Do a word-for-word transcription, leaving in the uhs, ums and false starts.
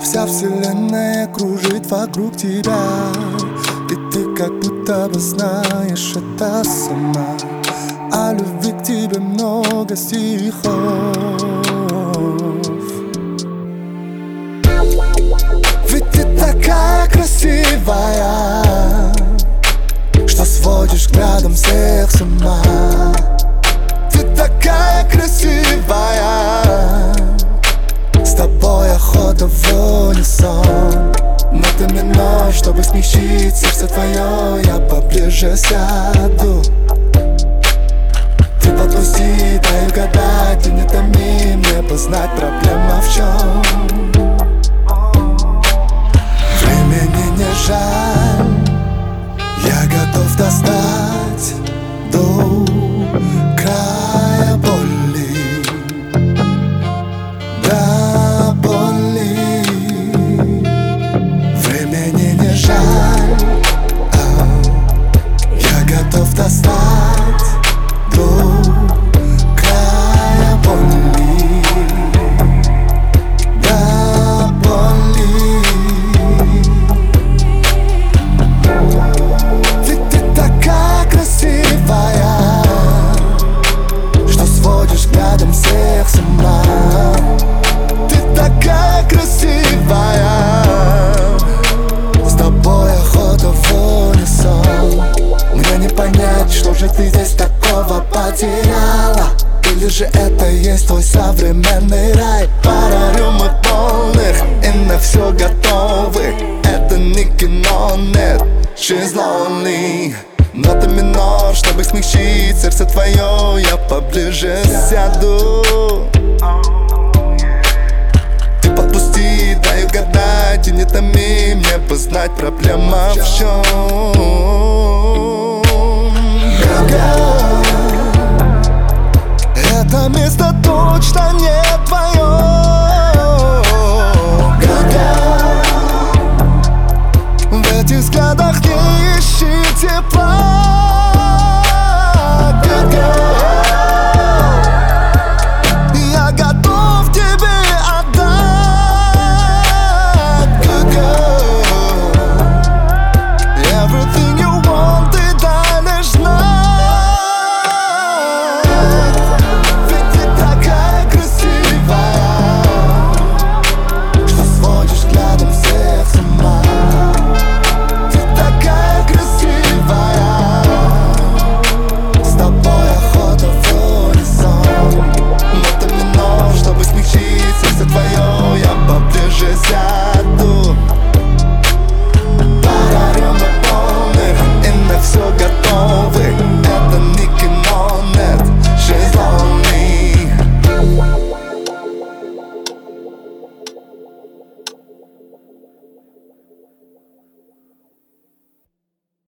вся вселенная кружит вокруг тебя, и ты как будто бы знаешь это сама. О любви к тебе много стихов. Ведь ты такая красивая, что сводишь взглядом всех с ума. Ты такая красивая, с тобой охота в унисон. Но ты минор, чтобы смягчить сердце твое, я поближе сяду. Ты подпусти, дай угадать, и не томи, мне познать, проблема в чем. Времени не жаль, я готов достать до края боли, до боли. Времени не жаль, а, я готов достать до края боли, до боли. Ведь ты такая красивая, что сводишь взглядом всех с ума. Ты такая красивая, с тобой охота в унисон. Мне не понять, что же ты здесь такого потеряла. Или же это есть твой современный рай? Пара рюмок полных и на все готовы. Это не кино, нет, she's lonely. Нота минор, чтобы смягчить сердце твое, я поближе сяду. Ты подпусти, дай угадать, и не томи, мне познать, проблема в чем.